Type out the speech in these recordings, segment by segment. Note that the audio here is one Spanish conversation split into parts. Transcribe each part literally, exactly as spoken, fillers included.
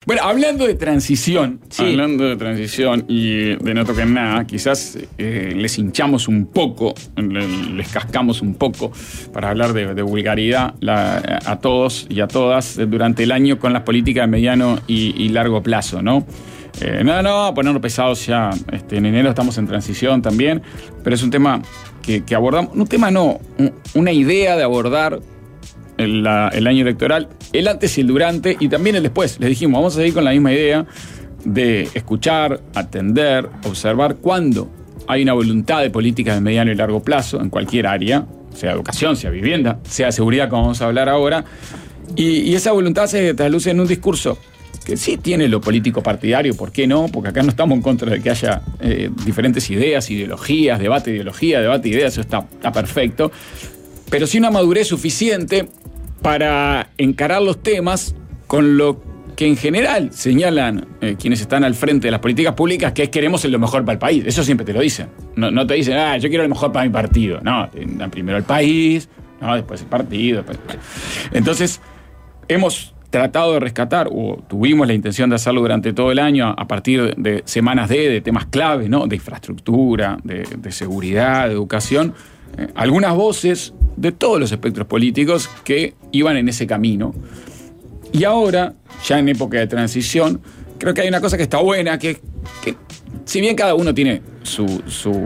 Bueno, hablando de transición, sí. hablando de transición y de no tocar nada, quizás eh, les hinchamos un poco, les cascamos un poco para hablar de, de vulgaridad la, a todos y a todas durante el año con las políticas de mediano y, y largo plazo, ¿no? Eh, no, no, a ponernos pesados ya. Este, en enero estamos en transición también, pero es un tema que, que abordamos, un tema no, un, una idea de abordar el, la, el año electoral, el antes y el durante, y también el después. Les dijimos, vamos a seguir con la misma idea de escuchar, atender, observar cuándo hay una voluntad de políticas de mediano y largo plazo en cualquier área, sea educación, sea vivienda, sea seguridad, como vamos a hablar ahora, y, y esa voluntad se trasluce en un discurso que sí tiene lo político partidario, ¿por qué no? Porque acá no estamos en contra de que haya eh, diferentes ideas, ideologías, debate, ideología, debate, ideas, eso está, está perfecto, pero sí una madurez suficiente para encarar los temas con lo que en general señalan eh, quienes están al frente de las políticas públicas, que es queremos lo mejor para el país. Eso siempre te lo dicen. No, no te dicen, ah, yo quiero lo mejor para mi partido. No, primero el país, no, después el partido. Después... Entonces, hemos tratado de rescatar, o tuvimos la intención de hacerlo durante todo el año, a partir de semanas de, de temas clave, ¿no? De infraestructura, de, de seguridad, de educación, eh, algunas voces de todos los espectros políticos que iban en ese camino. Y ahora, ya en época de transición, creo que hay una cosa que está buena, que, que si bien cada uno tiene su, su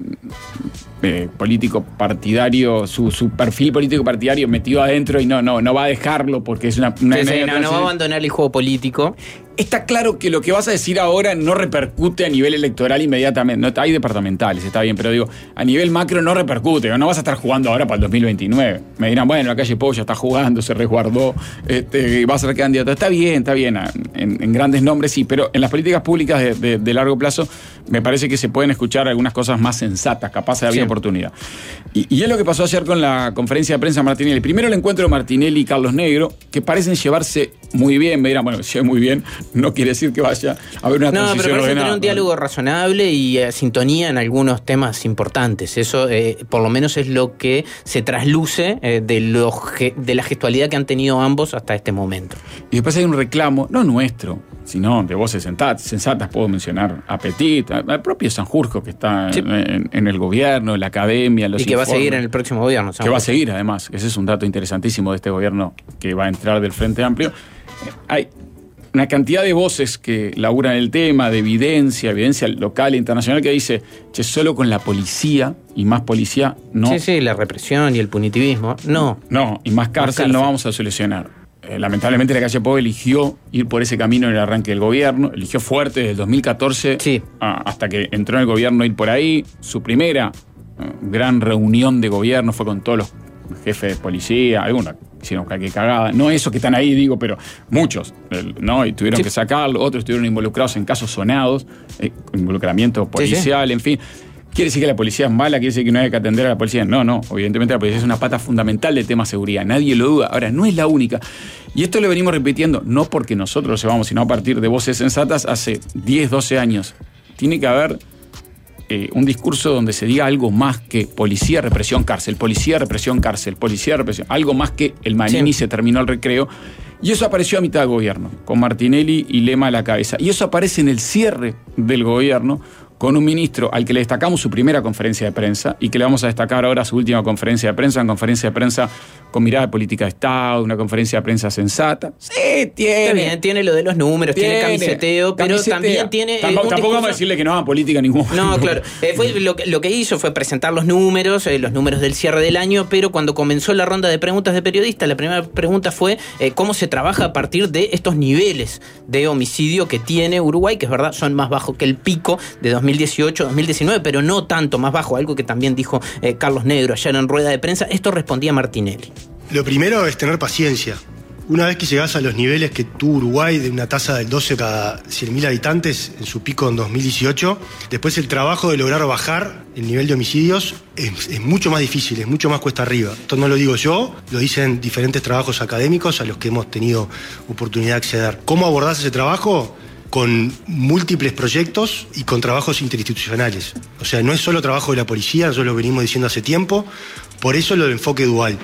eh, político partidario, su, su perfil político partidario metido adentro y no, no, no va a dejarlo porque es una... una sí, sí, no, no va a abandonar el juego político. Está claro que lo que vas a decir ahora no repercute a nivel electoral inmediatamente. No, hay departamentales, está bien, pero digo, a nivel macro no repercute. No vas a estar jugando ahora para el dos mil veintinueve. Me dirán, bueno, la calle Pou ya está jugando, se resguardó, este, va a ser candidato. Está bien, está bien, en, en grandes nombres sí, pero en las políticas públicas de, de, de largo plazo me parece que se pueden escuchar algunas cosas más sensatas, capaz de haber sí. oportunidad. Y, y es lo que pasó ayer con la conferencia de prensa de Martinelli. Primero el encuentro de Martinelli y Carlos Negro, que parecen llevarse muy bien. Me dirán, bueno, se ve muy bien. No quiere decir que vaya a haber una no, transición ordenada. No, pero parece tener un diálogo razonable y eh, sintonía en algunos temas importantes. Eso, eh, por lo menos, es lo que se trasluce eh, de, lo ge- de la gestualidad que han tenido ambos hasta este momento. Y después hay un reclamo, no nuestro, sino de voces sensatas. sensatas puedo mencionar a Petit, al propio Sanjurjo, que está sí. en, en el gobierno, en la academia, los y que informes, va a seguir en el próximo gobierno. Sanjurjo. Que va a seguir, además. Ese es un dato interesantísimo de este gobierno que va a entrar del Frente Amplio. Eh, hay una cantidad de voces que laburan el tema, de evidencia, evidencia local e internacional, que dice, che, solo con la policía y más policía no. Sí, sí, la represión y el punitivismo, no. No, y más cárcel, más cárcel. no vamos a solucionar. Eh, lamentablemente la calle Pou eligió ir por ese camino en el arranque del gobierno, eligió fuerte desde el dos mil catorce sí. a, hasta que entró en el gobierno ir por ahí. Su primera uh, gran reunión de gobierno fue con todos los jefes de policía, algunos hicieron cualquier cagada, no esos que están ahí, digo, pero muchos, ¿no? Y tuvieron sí. que sacarlo, otros estuvieron involucrados en casos sonados, eh, involucramiento policial, sí, sí. en fin. ¿Quiere decir que la policía es mala? ¿Quiere decir que no hay que atender a la policía? No, no, evidentemente la policía es una pata fundamental del tema seguridad, nadie lo duda. Ahora, no es la única. Y esto lo venimos repitiendo, no porque nosotros lo llevamos, sino a partir de voces sensatas hace diez, doce años. Tiene que haber Eh, un discurso donde se diga algo más que policía, represión, cárcel, policía, represión, cárcel, policía, represión, algo más que el Manini sí. se terminó el recreo. Y eso apareció a mitad de gobierno, con Martinelli y Lema a la cabeza. Y eso aparece en el cierre del gobierno, con un ministro al que le destacamos su primera conferencia de prensa y que le vamos a destacar ahora su última conferencia de prensa, una conferencia de prensa con mirada de política de Estado, una conferencia de prensa sensata. Sí, tiene. Está bien, tiene lo de los números, tiene, tiene camiseteo, pero camisetea. también tiene... Tampoco, eh, tampoco vamos a decirle que no hagan política ningún. No, claro. Eh, fue, lo, lo que hizo fue presentar los números, eh, los números del cierre del año, pero cuando comenzó la ronda de preguntas de periodistas, la primera pregunta fue eh, cómo se trabaja a partir de estos niveles de homicidio que tiene Uruguay, que es verdad, son más bajos que el pico de dos mil dieciocho, dos mil diecinueve, pero no tanto más bajo, algo que también dijo eh, Carlos Negro ayer en rueda de prensa. Esto respondía Martinelli. Lo primero es tener paciencia. Una vez que llegás a los niveles que tuvo Uruguay, de una tasa del doce cada cien mil habitantes en su pico en dos mil dieciocho, después el trabajo de lograr bajar el nivel de homicidios es, es mucho más difícil, es mucho más cuesta arriba. Esto no lo digo yo, lo dicen diferentes trabajos académicos a los que hemos tenido oportunidad de acceder. ¿Cómo abordás ese trabajo? Con múltiples proyectos y con trabajos interinstitucionales. O sea, no es solo trabajo de la policía, nosotros lo venimos diciendo hace tiempo, por eso lo del enfoque dual.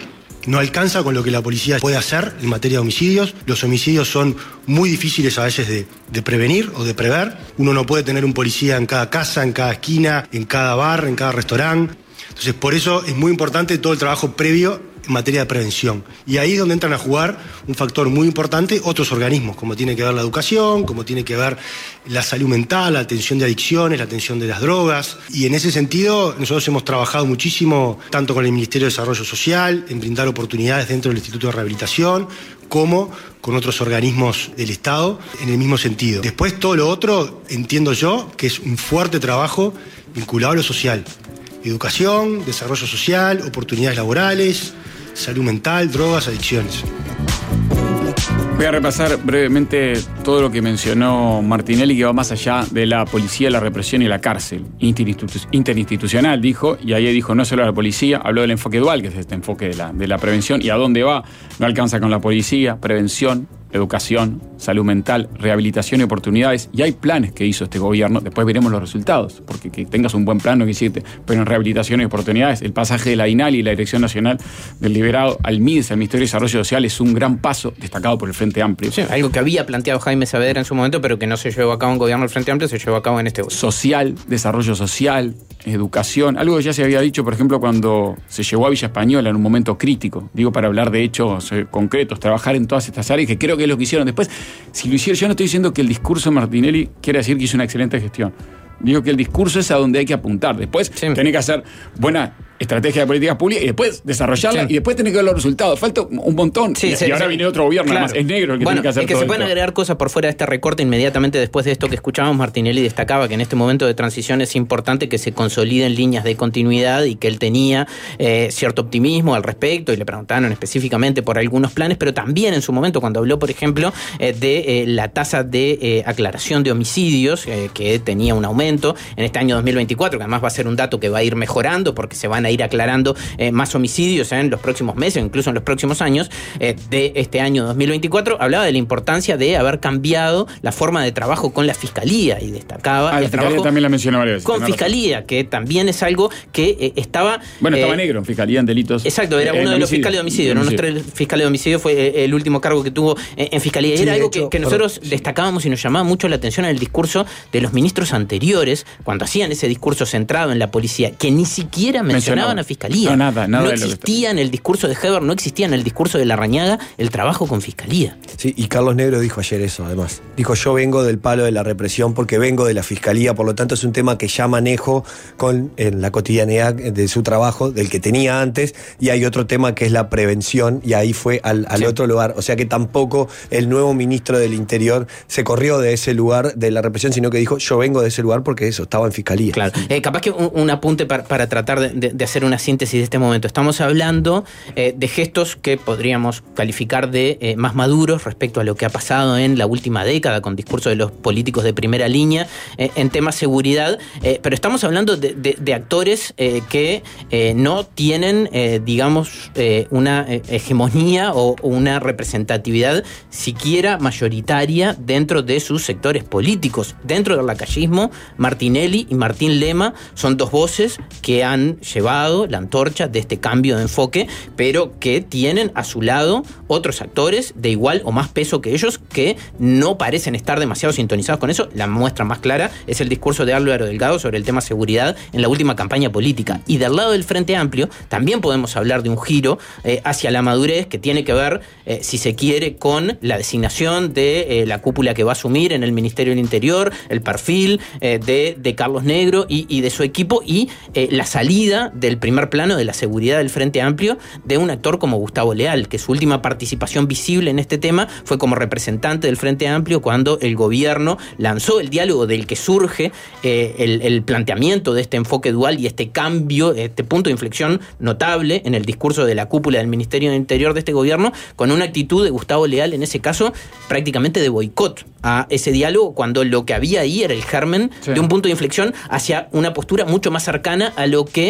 no alcanza con lo que la policía puede hacer en materia de homicidios. Los homicidios son muy difíciles a veces de, de prevenir o de prever. Uno no puede tener un policía en cada casa, en cada esquina, en cada bar, en cada restaurante. Entonces, por eso es muy importante todo el trabajo previo en materia de prevención. Y ahí es donde entran a jugar un factor muy importante otros organismos, como tiene que ver la educación, como tiene que ver la salud mental, la atención de adicciones, la atención de las drogas. Y en ese sentido, nosotros hemos trabajado muchísimo, tanto con el Ministerio de Desarrollo Social, en brindar oportunidades dentro del Instituto de Rehabilitación, como con otros organismos del Estado, en el mismo sentido. Después, todo lo otro, entiendo yo, que es un fuerte trabajo vinculado a lo social. Educación, desarrollo social, oportunidades laborales, salud mental, drogas, adicciones. Voy a repasar brevemente todo lo que mencionó Martinelli, que va más allá de la policía, la represión y la cárcel. Interinstitu- interinstitucional, dijo, y ahí dijo no solo la policía, habló del enfoque dual, que es este enfoque de la, de la prevención, y a dónde va, no alcanza con la policía, prevención, educación, salud mental, rehabilitación y oportunidades. Y hay planes que hizo este gobierno, después veremos los resultados, porque que tengas un buen plan no quiere decirte, pero en rehabilitación y oportunidades, el pasaje de la INALI y la Dirección Nacional del Liberado al M I D E S, al Ministerio de Desarrollo Social, es un gran paso destacado por el Frente Amplio. Sí, algo que había planteado Jaime Saavedra en su momento, pero que no se llevó a cabo en gobierno del Frente Amplio, se llevó a cabo en este gobierno. Social, desarrollo social, educación, algo que ya se había dicho, por ejemplo, cuando se llevó a Villa Española en un momento crítico, digo, para hablar de hechos eh, concretos, trabajar en todas estas áreas, que creo que es lo que hicieron. Después, si lo hicieron, yo no estoy diciendo que el discurso de Martinelli quiere decir que hizo una excelente gestión. Digo que el discurso es a donde hay que apuntar. Después, sí, tiene que hacer buena estrategia de políticas públicas y después desarrollarla, sí, y después tener que ver los resultados. Falta un montón. Sí, y, sí, y ahora sí, viene otro gobierno, claro, además. Es negro el que bueno, tiene que hacer es que todo se pueden esto. agregar cosas por fuera de este recorte inmediatamente después de esto que escuchábamos. Martinelli destacaba que en este momento de transición es importante que se consoliden líneas de continuidad y que él tenía eh, cierto optimismo al respecto, y le preguntaron específicamente por algunos planes, pero también en su momento cuando habló, por ejemplo, eh, de eh, la tasa de eh, aclaración de homicidios, eh, que tenía un aumento en este año dos mil veinticuatro, que además va a ser un dato que va a ir mejorando porque se van a ir aclarando Eh, más homicidios en los próximos meses, incluso en los próximos años eh, de este año dos mil veinticuatro. Hablaba de la importancia de haber cambiado la forma de trabajo con la Fiscalía y destacaba ah, el la trabajo Fiscalía también la mencionó varias veces, con Fiscalía, razón, que también es algo que eh, estaba... Bueno, estaba eh, negro en Fiscalía en delitos. Exacto, era eh, uno de los fiscales de homicidio, eran unos tres fiscales de homicidio, fue eh, el último cargo que tuvo eh, en Fiscalía. Y sí, era algo hecho, que, que nosotros pero, destacábamos sí, y nos llamaba mucho la atención en el discurso de los ministros anteriores, cuando hacían ese discurso centrado en la policía, que ni siquiera mencionaban Mencionaba. a Fiscalía. No, nada, nada. No existía en el discurso de Heber, no existía en el discurso de Larrañaga el trabajo con Fiscalía. Sí, y Carlos Negro dijo ayer eso, además. Dijo, yo vengo del palo de la represión porque vengo de la Fiscalía, por lo tanto es un tema que ya manejo con, en la cotidianidad de su trabajo, del que tenía antes, y hay otro tema que es la prevención, y ahí fue al, al sí. otro lugar. O sea que tampoco el nuevo ministro del Interior se corrió de ese lugar de la represión, sino que dijo, yo vengo de ese lugar porque eso, estaba en Fiscalía. Claro, eh, capaz que un, un apunte para, para tratar de, de, de hacer una síntesis de este momento. Estamos hablando eh, de gestos que podríamos calificar de eh, más maduros respecto a lo que ha pasado en la última década con discursos de los políticos de primera línea eh, en temas seguridad, eh, pero estamos hablando de, de, de actores eh, que eh, no tienen, eh, digamos, eh, una hegemonía o una representatividad siquiera mayoritaria dentro de sus sectores políticos. Dentro del lacayismo, Martinelli y Martín Lema son dos voces que han llevado la antorcha de este cambio de enfoque, pero que tienen a su lado otros actores de igual o más peso que ellos que no parecen estar demasiado sintonizados con eso. La muestra más clara es el discurso de Álvaro Delgado sobre el tema seguridad en la última campaña política. Y del lado del Frente Amplio también podemos hablar de un giro eh, hacia la madurez que tiene que ver, eh, si se quiere, con la designación de eh, la cúpula que va a asumir en el Ministerio del Interior, el perfil eh, de, de Carlos Negro y, y de su equipo, y eh, la salida del primer plano de la seguridad del Frente Amplio de un actor como Gustavo Leal, que su última participación visible en este tema fue como representante del Frente Amplio cuando el gobierno lanzó el diálogo del que surge eh, el, el planteamiento de este enfoque dual y este cambio, este punto de inflexión notable en el discurso de la cúpula del Ministerio del Interior de este gobierno, con una actitud de Gustavo Leal, en ese caso, prácticamente de boicot a ese diálogo, cuando lo que había ahí era el germen sí. de un punto de inflexión hacia una postura mucho más cercana a lo que eh,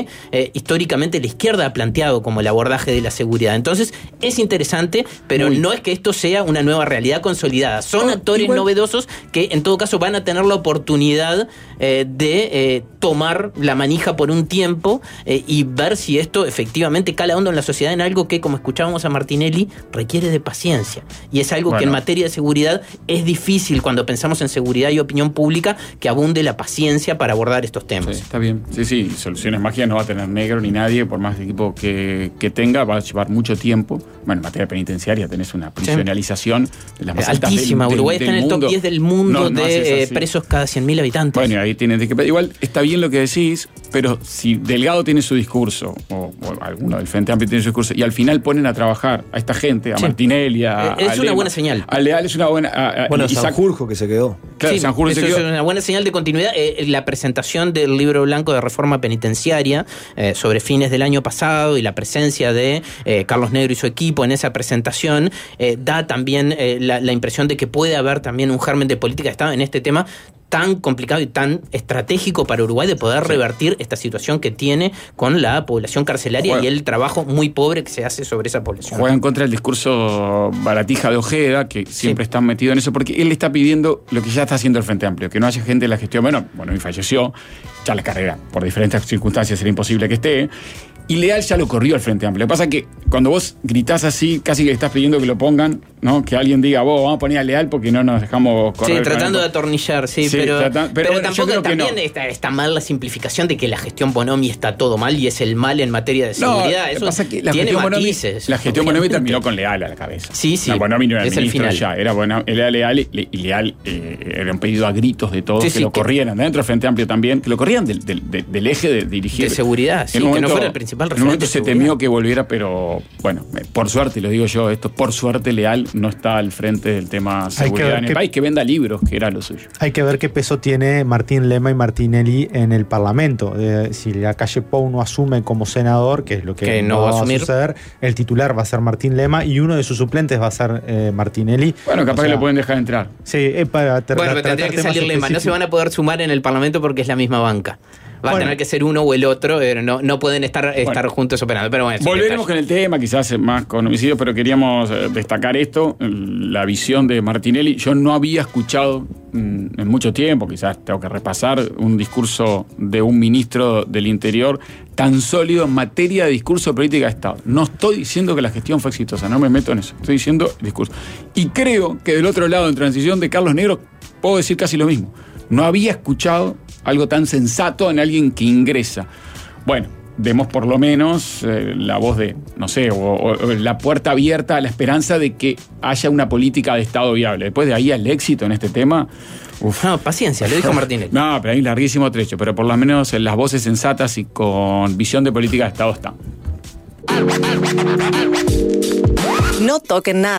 eh, históricamente la izquierda ha planteado como el abordaje de la seguridad. Entonces es interesante, pero Muy. no es que esto sea una nueva realidad consolidada. Son oh, actores igual. novedosos que en todo caso van a tener la oportunidad eh, de eh, tomar la manija por un tiempo eh, y ver si esto efectivamente cala hondo en la sociedad, en algo que, como escuchábamos a Martinelli, requiere de paciencia. Y es algo bueno. que en materia de seguridad es difícil, cuando pensamos en seguridad y opinión pública, que abunde la paciencia para abordar estos temas. Sí, está bien. Sí, sí, soluciones mágicas no va a tener Negro ni nadie, por más equipo que, que tenga, va a llevar mucho tiempo. Bueno, en materia penitenciaria tenés una prisionalización sí. de las más altas altísima. Del, Uruguay del, está en el top diez del mundo no, no de eh, presos cada cien mil habitantes. Bueno, ahí tienes que... Igual está bien lo que decís, pero si Delgado tiene su discurso, o, o alguno del Frente Amplio tiene su discurso, y al final ponen a trabajar a esta gente, a sí. Martinelli, a... Es a una Lema, buena señal. A Leal es una buena... A, a, bueno, Sanjurjo que se quedó. Claro, sí, Sanjurjo eso se quedó. Es una buena señal de continuidad. Eh, la presentación del libro blanco de reforma penitenciaria eh, sobre fines del año pasado y la presencia de eh, Carlos Negro y su equipo en esa presentación eh, da también eh, la, la impresión de que puede haber también un germen de política de Estado en este tema tan complicado y tan estratégico para Uruguay de poder sí. revertir esta situación que tiene con la población carcelaria Juega. y el trabajo muy pobre que se hace sobre esa población. Juega en contra del discurso baratija de Ojeda, que siempre sí. está metido en eso, porque él está pidiendo lo que ya está haciendo el Frente Amplio, que no haya gente en la gestión. Bueno, bueno, y falleció, ya la carrera, por diferentes circunstancias era imposible que esté. Y Leal ya lo corrió al Frente Amplio. Lo que pasa es que cuando vos gritás así, casi que estás pidiendo que lo pongan, ¿no? Que alguien diga, vos, vamos a poner a Leal porque no nos dejamos correr. Sí, tratando de atornillar, sí, sí pero, tratan, pero, pero bueno, tampoco también no. está, está mal la simplificación de que la gestión Bonomi está todo mal y es el mal en materia de seguridad. No, Eso pasa que la tiene gestión matices. Bonomi, la gestión Bonomi terminó con Leal a la cabeza. Sí, sí. La Bonomi no era es el ministro el final. ya, era, bueno, era Leal y, y Leal eh, era un pedido a gritos de todos sí, que sí, lo que, corrieran, dentro del Frente Amplio también, que lo corrieran del, del, del, del eje de dirigir. De seguridad, sí, momento, que no fuera el principal referente. En un momento se temió que volviera, pero bueno, por suerte, lo digo yo, esto por suerte Leal no está al frente del tema seguridad en el país, que venda libros, que era lo suyo. Hay que ver qué peso tiene Martín Lema y Martinelli en el Parlamento. Eh, si la calle Pou no asume como senador, que es lo que, que no, no va va a asumir. suceder, el titular va a ser Martín Lema y uno de sus suplentes va a ser eh, Martinelli. Bueno, capaz o sea, que lo pueden dejar entrar. Sí, eh, para tra- bueno, pero tendría que salir Lema, no se van a poder sumar en el Parlamento porque es la misma banca. Va bueno. a tener que ser uno o el otro, pero no, no pueden estar, estar bueno. juntos operando. Pero bueno, volveremos con el tema, quizás más con homicidios, pero queríamos destacar esto, la visión de Martinelli. Yo no había escuchado mm, en mucho tiempo, quizás tengo que repasar, un discurso de un ministro del Interior tan sólido en materia de discurso de política de Estado. No estoy diciendo que la gestión fue exitosa, no me meto en eso, estoy diciendo discurso. Y creo que del otro lado, en transición de Carlos Negro, puedo decir casi lo mismo. No había escuchado algo tan sensato en alguien que ingresa. Bueno, demos por lo menos eh, la voz de, no sé, o, o la puerta abierta a la esperanza de que haya una política de Estado viable. Después de ahí al éxito en este tema... Uf. No, paciencia, lo dijo Martínez. No, pero hay un larguísimo trecho, pero por lo menos en las voces sensatas y con visión de política de Estado están. No toquen nada.